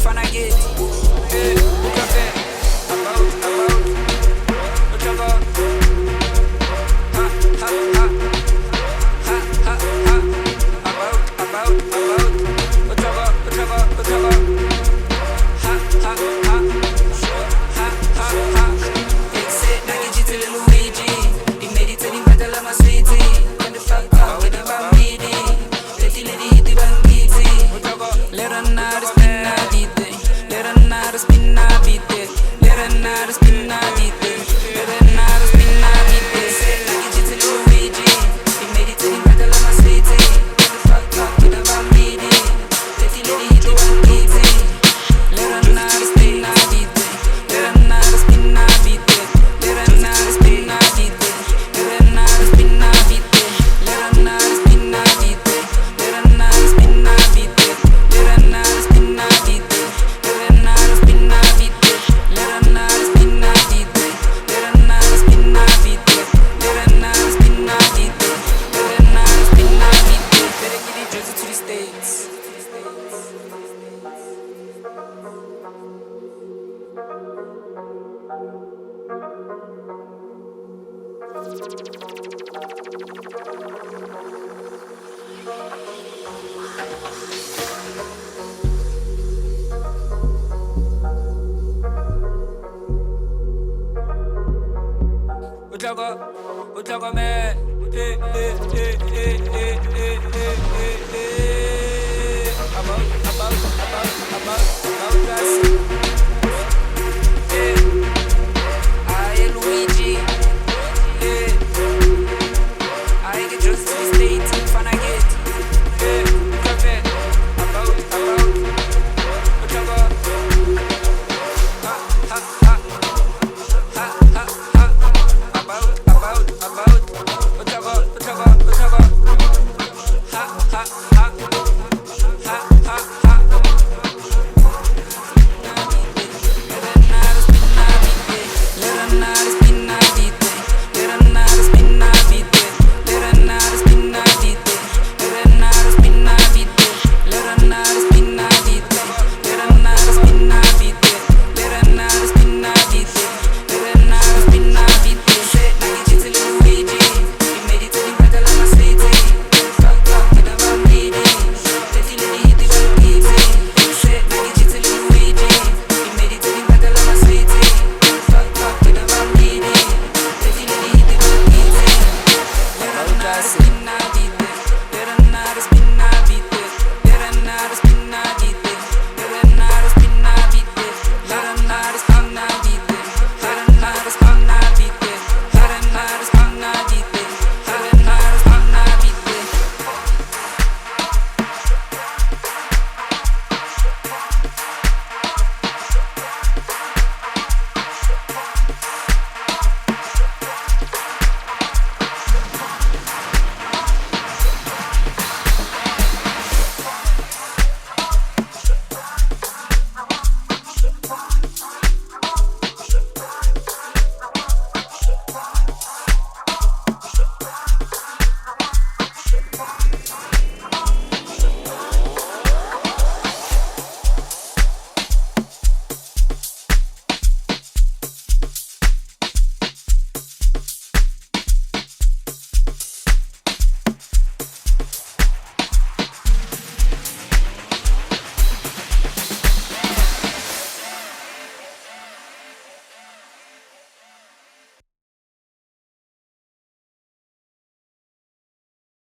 fan I get. O café, o jogo. Ha, ha, ha. Ha, ha, ha. About. O jogo. Ha, ha, ha. Ha, ha, ha. Ik zit naar je G till Luigi. Die meditating met de lama sweetie. When the fuck talk with the bambini. Pretty lady hit the bangiti. Let her know the spin I beat it. Let her know the spin I beat it. Let her know the spin I beat it. Let her know the spin I beat it. Zit naar je G till Luigi. Die meditating met de lama sweetie. When the fuck talk with the bambini. Pretty lady hit the bangiti. Let her know the spin I beat it. Let her know the spin I beat it. Let her know the spin I beat it. Let her know the spin I beat it. Let her know the spin I beat it. Let her know the spin I beat it. Let her know the spin I beat it. Let her know the spin I beat it. Let her know the spin I beat it. Let her know the spin I beat it. Let her know the spin I beat it. Let her know the spin I beat it. Better get it jersey to the States. O jogo, man. About us. I Luigi. I get just to the States. Fan I get. Café. About. O jogo. Ha, ha, ha. Ha, ha, ha. About. O jogo. Ha, ha, ha. Ha, ha, ha.